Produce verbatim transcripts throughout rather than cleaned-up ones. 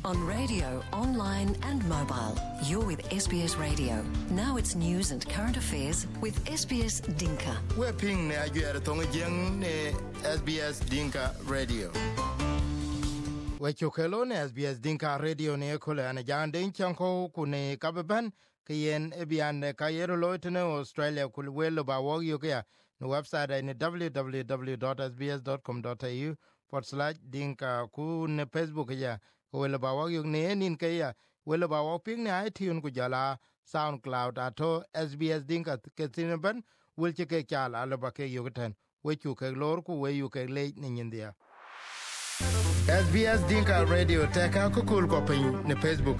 On radio, online and mobile. You're with S B S Radio. Now it's news and current affairs with S B S Dinka. We're ping ne ajuere tonga jeng ne S B S Dinka Radio. We chokelo ne S B S Dinka Radio ne kole ana jande chanko kune kabeban kien ebian kayero loitene Australia kul welo ba wogyo kya no website ne w w w dot s b s dot com dot a u forward slash dinka ku ne Facebook ya welo ba wogyo ne nin kaya welo ba wog ping ne iTunes ku jala SoundCloud ato S B S Dinka ketinaban wilche ke chala alo ba ke yogaten we chu ke lor ku we yu ke le ni nyindia S B S Dinka Radio teka ku kul ko pin ne Facebook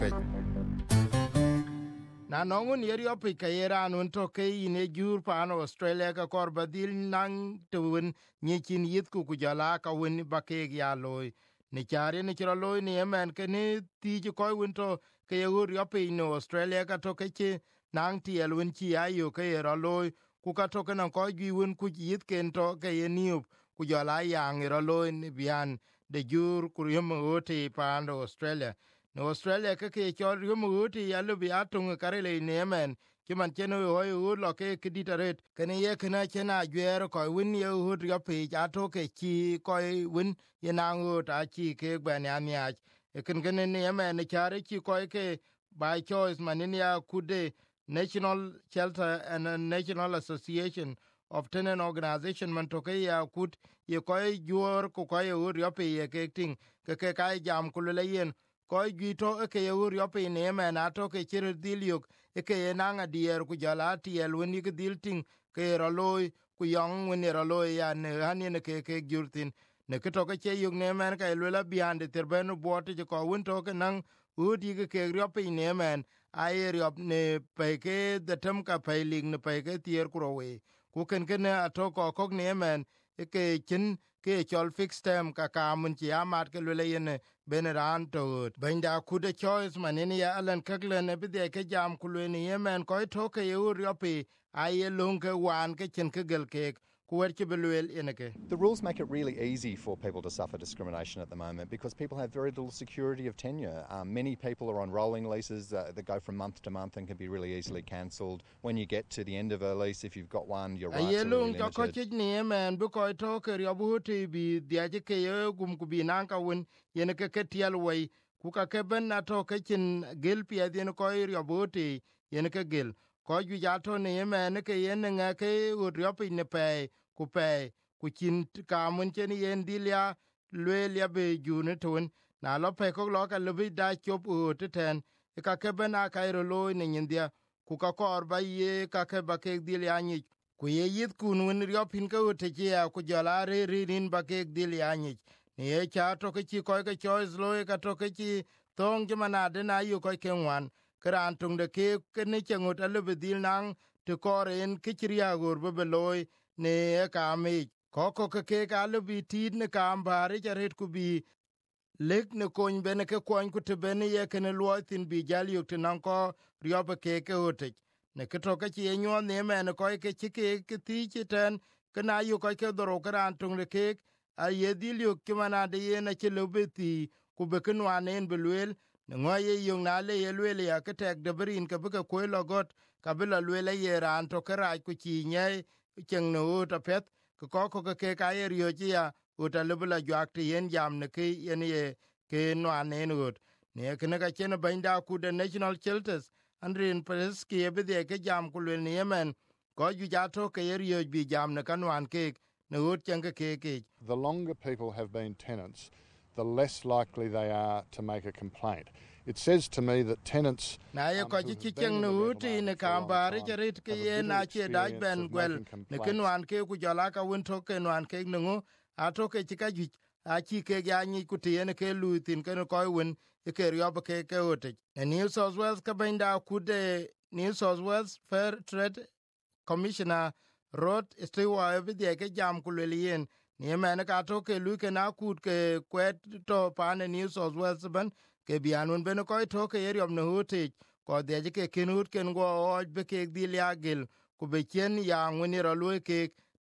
na nongun yeri opi ka yeran un to ke ine jur pan Australia ka kor badil nang tuun nyikin yit ku kujala ka win ba ke ya loy ni chare ni chro loy ni emen ke ni ti ju ko win to ke yur opi no Australia ka to ke chi nang ti el win chi ayo ke ro loy ku ka to ke na ko gi win ku yit ken to ke yeniu kujala yang ro loy ni bian de jur ku yem oti pan Australia no Australia ke ke chol yumuti yalu bi atung karele nemen kiman cheno hoy ur lo ke kiditaret kene ye kana chena gwer ko win ye ur yo pe ato ke chi ko win ye nangu ta chi ke gban ya nya e ken ken nemen chare chi ko ke by choice maninia kude National Shelter and National Association of Tenant Organization man to ke ya kut ye ko jor ko ko ur yo pe ye ke ting ke ke kai jam kulele yen koy gito eke yeur yope ne men ato ke chir dilyuk eke nanga dier ku jala tiel weni ke dilting ke roloy ku yong weni roloy ya ne hani ne ke ke jurtin ne ke to ke che yug ne men ka lela biande terbenu bote ko won to ke nang udi ke ke yope ne men ayer yop ne pe ke de tem ka pe lig ne pe ke tier ku rowe ku ken ken ato ko kok ne men eke chin ke chol fix term ka ka mun chi amat ke le yene beneran to benda kude choice manini ya alan kaklen e bide ke jam kulweni yemen ko to ke ur yopi aye lunke wan ke chen ke gel ke kuwerche belwel eneke. The rules make it really easy for people to suffer discrimination at the moment because people have very little security of tenure. Um, many people are on rolling leases uh, that go from month to month and can be really easily cancelled. When you get to the end of a lease, if you've got one, your rights are really limited. Ko chich ni yemen bu ko to ke yobuti bi diaje ke gum ku bi nanka won yeneke ke tiel wei ku ka ke ben na to ke chin gel pia den ko yobuti yeneke gel ko ju ja to ne yemen ke yen nga ke uryopi ne pe ku pe ku chin ka mun chen yen dilia lwelia be ju ne tun na lo pe ko lo ka lubi da chop u te ten ka ke ben a ka ro lo ne ndia ku ka kor ba ye ka ke ba ke dilia ni ku ye yit ku nun ryopin ka te ya ku jala re rin ba ke dilia ni ne cha to ke chi ko ke choice lo ka to ke chi tong jmana de na yu ko ke wan kran tung de ke ke ne chengot ale bedil nang te koren ke chiria gor be loy ne ka me ko ko ke ke ka le bi tid ne kam bare jaret ku bi lek ne kon bene ke kon ku te bene ye ke ne loitin bi jal yu te nan ko ryobe ke ke ote ne ke to ke chi nyo ne me ne ko ke chi ke ke ti chi ten ke na yu ko ke doro kran tung de ke a ye dil yu ke mana de ye na chi le beti ku be ke no anen belwel ne ngoye yung na le yelwele ya ke tek de brin ke buke ko logot ka bila lwele ye ran to kera ku chi nye cheng no ta pet ko ko ko ke ka ye ryo ji ya uta lebula jwak ti yen jam ne ke yen ye ke no anen ut ne ke ne ka chen benda ku de National Shelters andrin pres ki ye bide ke jam ku le ne yemen ko ju ja to ke ye ryo bi jam ne kan wan ke ne ut chen ke ke the longer people have been tenants, the less likely they are to make a complaint. It says to me that tenants na ye ko ji cheng no uti ne kambare jarit ke ye na che daj ben gwel ne kenwan ke ku jala ka won to ke nwan ke ngo a to ke ti ka ji a chi ke ga ni ku ti ne ke lutin ke ko won ke ryo ba ke ke uti New South Wales ka benda ku de New South Wales Fair Trade Commissioner Rod Stewart bi de ke jam ku le yen ni me ne ka to ke lu ke na ku ke kwet to pa ne New South Wales ban ke bianun ben ko to ke yom no hote ko de ke kenut ken go o be ke dilia gel ku be chen ya ngoni ro lu ke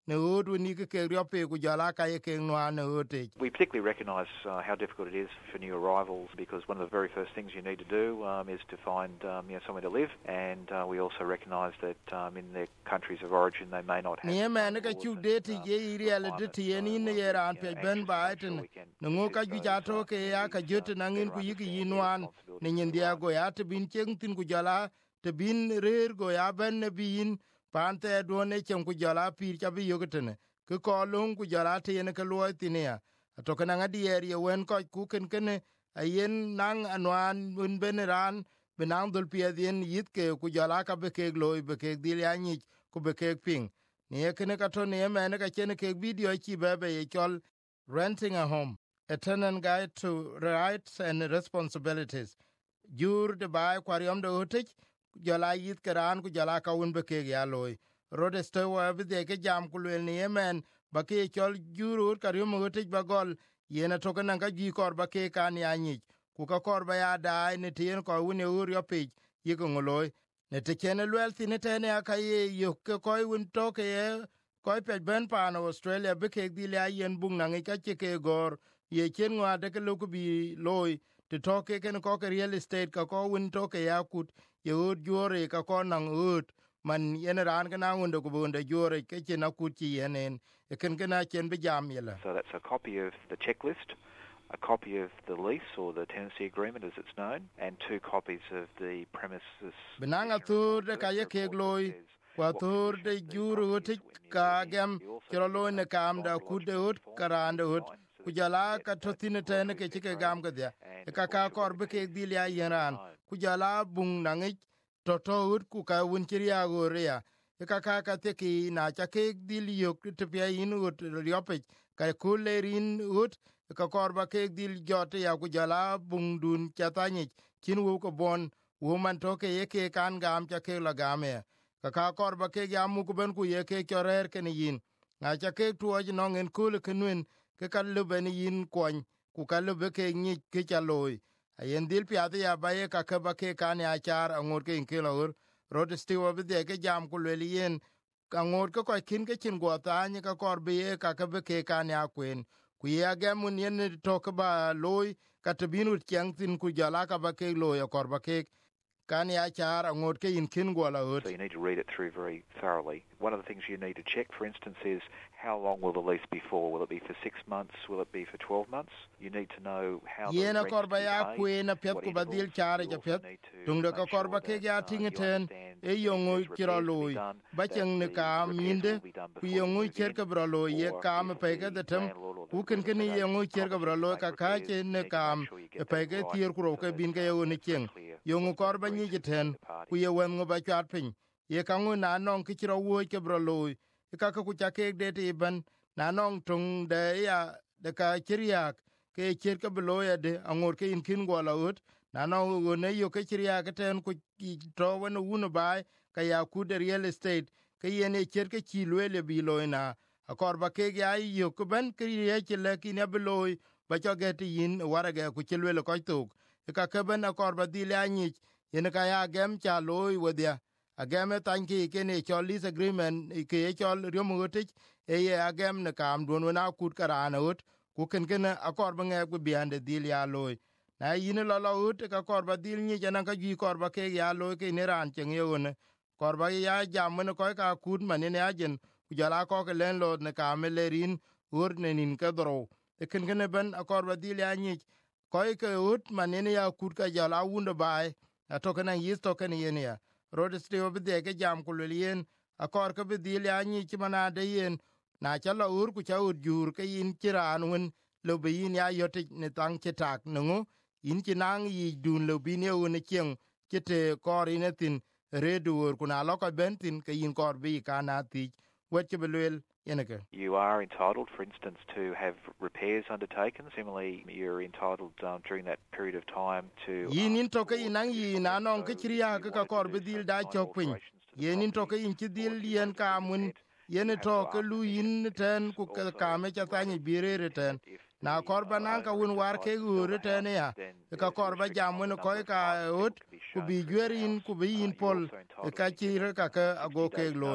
ne hot woni ke ke riope ku jala ka ye ke nwa ne hote. We particularly recognise uh, how difficult it is for new arrivals, because one of the very first things you need to do um, is to find um, you know, somewhere to live, and uh, we also recognise that um, in their countries of origin they may not have. Ne man ka chu date ye iriel de tie ni ne yeran pe ben baiten ne ngo ka ju jato ke ya ka jot na ngin ku yiki yinwan ne ndia go ya te bin cheng tin ku jala te bin rer go ya ben ne bin pante do ne chen ku jala pir cha bi yogtene ke ko lung ku jala te ne ka lo tinia to kana ngadi ye wen ko ku ken ken ayen nang anwan un beneran benang dul pia dien yit ke ku jala ka be ke loy be ke dil ya ni ku be ke ping ne kene ka to ne me ne ka chen ke video chi be be ye chol renting a home, a tenant guide to rights and responsibilities. Jur de bai kwariom de utich jala yit karan ku jala ka un be ke ya loy rode stewa be de ke jam ku le ne men ba ke chol jurur kariom utich ba gol yena to kana ka ji kor ba ke kan ya ni ku ka kor ba ya dai ne tien ko un e ur yo pe yi ko ngoloy ne te chen lwel tin te ne aka ye yo ke ko un to ke ye ko pe ben pan Australia be ke di la yen bung na ka che ke gor ye chen ngwa de ke lu ku bi loy te to ke ken ko ke real estate ka ko un to ke ya kut ye ud jore ka ko nang ud man yen ran ka na un de ku bun de jore ke chen na kut chi yenen e ken kana chen be jam yela. So that's a copy of the checklist, a copy of the lease or the tenancy agreement as it's known, and two copies of the premises. Benanga tur de ka ye ke loy kwa tur de juru utik ka gem kiro loy ne kam da ku de ut karan de ut ku jala ka to tin te ne ke ke gam ga dia e ka ka kor be ke dil ya yeran ku jala bung nangi to to ut ku ka un kiria go ria e ka ka ka te ki na cha ke dil yo te pya in ut riope ka ku le rin ut ka kor ba ke dil jote ya ku jala bung dun cha tani kin wo ko bon wo man to ke ye ke kan gam cha ke la game ka ka kor ba ke ya mu ku ben ku ye ke chorer ke ni yin na cha ke tuo ji no ngen kul ke nuen ke ka lu ben yin kon ku ka lu be ke ni ke cha loy ayen dil pya ya ba ye ka ka ba ke kan ya char angur ke in ke lor rod stiwo be de ke jam ku le yin ka ngur ko ko kin ke chin go ta ni ka kor be ye ka ka be ke kan ya kwen ku ya ga mun yen to ka ba loy ka te binu kyang tin ku jala ka ba ke loy kor ba ke kan ya char angot ke in kin go la ut. So you need to read it through very thoroughly. One of the things you need to check, for instance, is how long will the lease be for? Will it be for six months? Will it be for twelve months? You need to know how the rent is kor ba ya paid, ku na pet what ku ba dil intervals. char You ja also pet need to tung de make ka kor sure ba ke that, ya uh, ting you ten understand e yongu if there's kira repairs to be loy done, ba that cheng ne the ka repairs minde will be done ku before you yongu move cher in, ka bra loy ye or kam if pe ke the de tem landlord or the ku ken ken real estate yongu agent cher ka bra promises loy to ka make ka repairs, che you ne need to kam make sure you e get pe that ke right, tier kro so ke that, bin ke uh, yo ne that's very cheng clear yongu what's kor been ba agreed ni je to ten between the parties. ku ye wen ngo ba chat pin ye ka ngu na non ki chiro wo ke bra loy ka ka ku cha ke de te ban na non tung de ya de ka chiriak ke cher ka blo ya de angor ke in kin go la ut na no go ne yo ke chiriak ten ku to wen u bai ka ya ku de real estate ke ye ne cher ke chi le bi loy na akor ba ke ya yo ku ben ke ye che le ki ne bloy ba cho ge ti yin wara ge ku che le ko tuk ka ke ben akor ba di la ni yen ka ya gem cha loy we dia agame tanki ke ne cho lease agreement ke ye cho ryo mu tik e ye agam ne kam don na kut karana ut ku ken ken akor ba nge ku biande dil ya loy na yin lo lo ut ka kor ba dil ni jana ka gi kor ba ke ya loy ke ne ran chen ye ne kor ba ya jam ne ko ka kut man ne ajen ku jala ko ke len lo ne ka me lerin ur ne nin ka dro e ken ken ben akor ba dil ya ni ko ke ut man ne ya kut ka jala wund bai atokana yis tokana yen ya rod stio bi de ke jam ku yen akor ke bi dil ya ni ti mana de yen na cha lo ur ku cha ur jur ke yin tiran wen lo bi yin ya yote ne tang che tak nu yin ti nang yi dun lo bi ne un chen ke te kor ine tin redur ku na lo ko ben tin ke yin kor bi ka na ti wet ke belwel yeneke. You are entitled, for instance, to have repairs undertaken. Similarly, you're entitled um, during that period of time to... Yin in toke yin ang yin anong ke chiriya ke ka kor bi dil da chok pin. Yin in toke yin chi dil yen ka mun yen toke lu yin ten ku ka me cha tani birere ten. Na kor ba nan ka un war ke gur ten ya. Ka kor ba jam mun ko ka ut ku bi gwerin ku bi yin pol ka chire ka ka ago ke loy.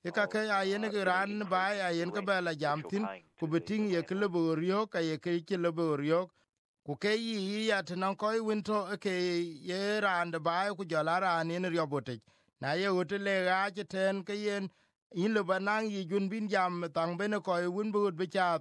e ka ke ayen ke ran ba ayen ke ba la jam tin ku beting ye ke lebo rio ka ye ke ke lebo rio ku ke yi ya tan ko winto ke ye ran ba ku jala ran in rio bote na ye utile ga ke ten ke yen in le banang yi jun bin jam tang bene ko win bu be cha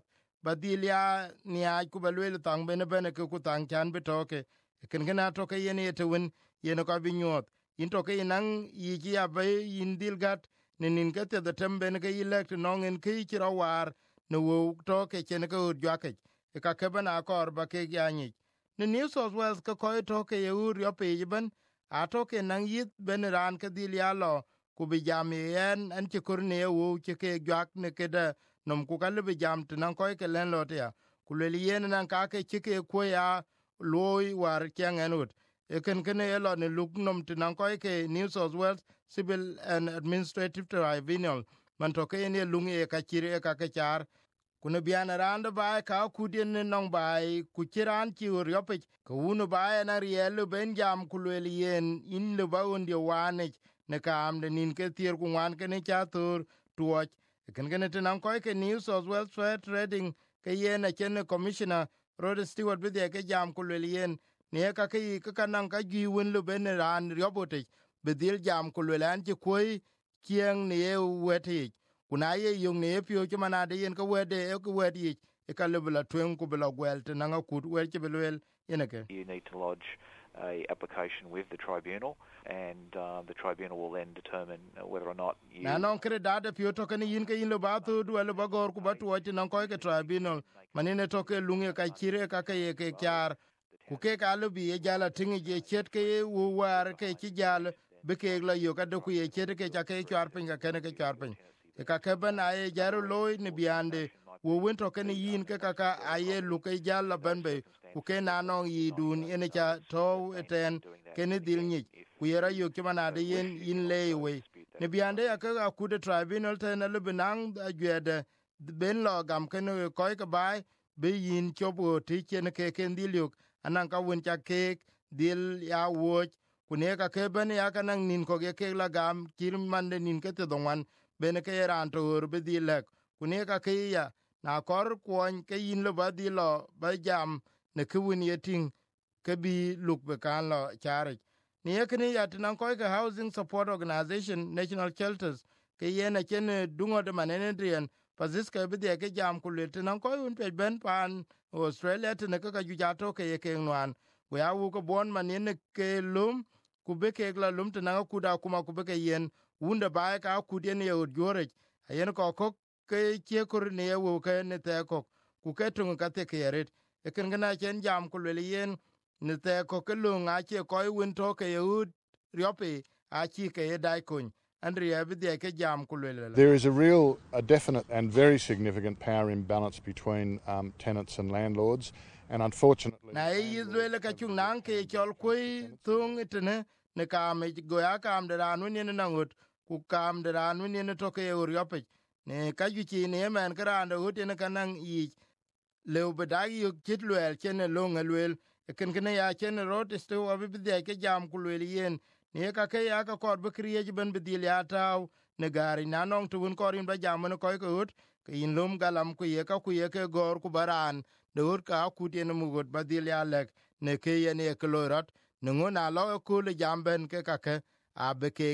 badilia ni a ku balwe tang bene bene ke ku tang chan betoke ken gena to ke yen ye te win yen ko bi nyot in to ke nang yi ji ya be in dilgat nin ke te de tembe ne ke elect non en ke ti rawar no wo to ke chen ke u jake e ka ke bana kor ba ke yani ne New South Wales ke ko to ke u ryo pe ben a to ke nang yit ben ran ke dil ya lo ku bi jam yen an ti kur ne wo ti ke jak ne ke da nom ku ka le bi jam tan ko ke len lo ya ku le yen nan ka ke ti ke ko ya loy war kyang enut e ken ken e lo ne luk nom tan ko ke New South Wales Civil and Administrative Tribunal man to ke ne lungi e ka chire e ka ke char kuna biana randa ba ka ku den nong ba ku chiran chi ryope ku unu ba na riel ben jam ku le yen in le ba un de wane ne ka am de nin ke tier ku wan ke ne cha tur tuoch ken ken te nan ko ke New South Wales Fair Trading ke yen a chen commissioner Rod Stewart bi de ke jam ku le yen ne ka ke ka kanan ka gi won le ben ran ryobote bedil jam ku le an chi koi kieng ne wete kuna ye yung ne pio chuma na de yen ko wede e ko wedi e ka lebla twen ku bela gwel te nanga kut wer che belwel yeneke. You need to lodge a application with the tribunal and uh, the tribunal will then determine whether or not you na non kre dade pio to kan yin ke yin le ba tu du le ba gor ku ba tu ti non ko ke tribunal manine to ke lunge ka chire ka ke ye ke kyar ku ke ka lu bi ye jala tingi je chet ke wu war ke chi jal be ke la yo ka do ku ye chet ke cha ke kyar pin ka ke ke kyar pin e ka ke ban aye jaru loy ni biande wo win to ken yin ke ka ka aye lu ke jala ban be ku ke na non yi dun ene cha to eten ken dil ni ku yera yo ke mana de yin yin le we ne biande ya ka ku de tribunal te na lu binang agwede ben lo gam ken ko ke bai be yin chobo ti chen ke ken dil yo anan ka won cha ke dil ya wo ku ne ka ke ben ya ka nan nin ko ke ke la gam kir man de nin ke te donwan ben ke ran to be dil lek ku ne ka ke ya na kor kwon ke yin lo ba dil lo ba jam ne ku win yeting ke bi luk be kan lo chare ni ekni ya tinan ko ke housing support organization national shelters ke yena chen dungo de manene drien paziska bi de ke jam ku le tinan ko un pe ben pan Australia tene ka ju jato ke ke nwan we awu ko bon manene ke lum ku be ke la lum tinan ku da kuma ku be ke yen unda ba ka ku den ye jore yen ko ko ke che kur ne wo ke ne te ko ku ke tun ka te ke ret e ken gana chen jam ku le yen ne te ko ke lu nga che ko win to ke yud riopi a chi ke dai kun andria bi de ke jam ku le. There is a real, a definite and very significant power imbalance between um, tenants and landlords, and unfortunately na yi le ka chung nang ke chol kui tung itne ne ka me go ya kam de ran win ne nangut ku kam de ran win ne to ke riopi ne ka ju chi ne men ka ran de hut ne ka nang yi le bedagi yu kit luel chen lo ngalwel ken ken ya chen rot sto abi bide ke jam ku le yen ne ka ke ya ka kor be kriye ben bidil ya taw ne gari na nong tun korin ba jam ne ko ko hut ke in lum galam ku ye ka ku ye ke gor ku baran de hut ka ku den mu gut badil ya lek ne ke ye ne ke lorot ne ngona lo ku le jam ben ke ka ke because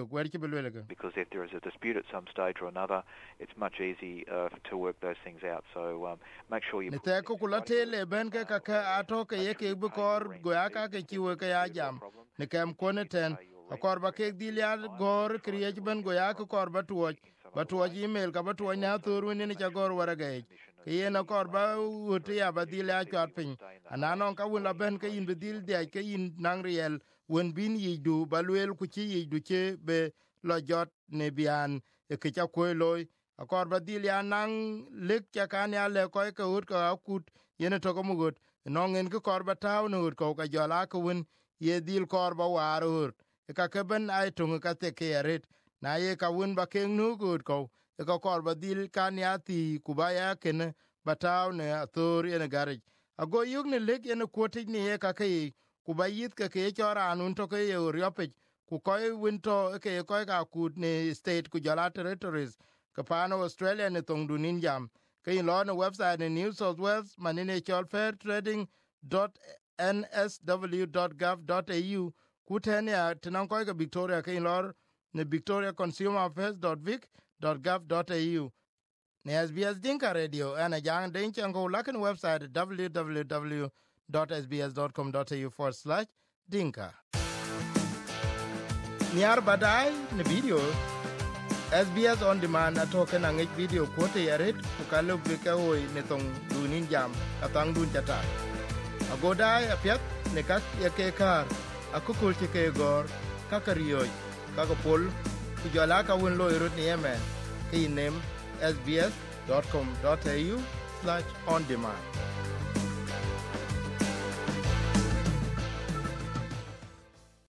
if there is a dispute at some stage or another, it's much easier uh, to work those things out. So um, make sure you. Ne ko kulate le ben ke ka ka ato ke ye ke bukor goya ka ke kiwe ke ya jam ne kem koneten akor ba ke dilia gor kriye ben goya ko kor ba tuoj ba tuoj email ka ba tuoj na turu ni ne chagor warage ke ye na kor ba uti ya ba dilia chat pin ananon ka wula ben ke in bedil de ke in nang riel wen bin yidu balwel ku ci yidu che be lo jot ne bian e ke cha ko loy akor badil ya nang lek cha kan ya le ko ke ut ka akut yene to ko mugot nongen ke kor ba taw no ut ko ka jala ko wen ye dil kor ba war ut e ka ke ben ai tung ka te ke ret na ye ka wen ba ke nu gut ko e ka kor badil kan ya ti ku ba ya ken ba taw ne ator yene garij ago yug ne lek yene ko ti ne ka ke ku ba yit ke ke chora nun to ke ye riope ku koy winto ke koy ka ku ne state ku jala territories ka pano Australia ne tong dunin jam ke in lo na website ne New South Wales manine chol fair trading dot n s w dot gov dot a u ku ten ya tinan koy ka Victoria ke in lo ne victoria consumer affairs dot vic dot gov dot a u ne S B S Dinka Radio ana jang den chango lakin website w w w dot s b s dot com dot a u forward slash dinka. Nyar badai ne video S B S on demand atoke na ngich video kote yaret kukalo bika hoi ne tong dunin jam katang dun chata. Agodai apiat ne kak yake kar akukul chike gor kakariyoy kakapol kujala ka winlo irut ni yemen ki name s b s dot com dot a u slash on demand.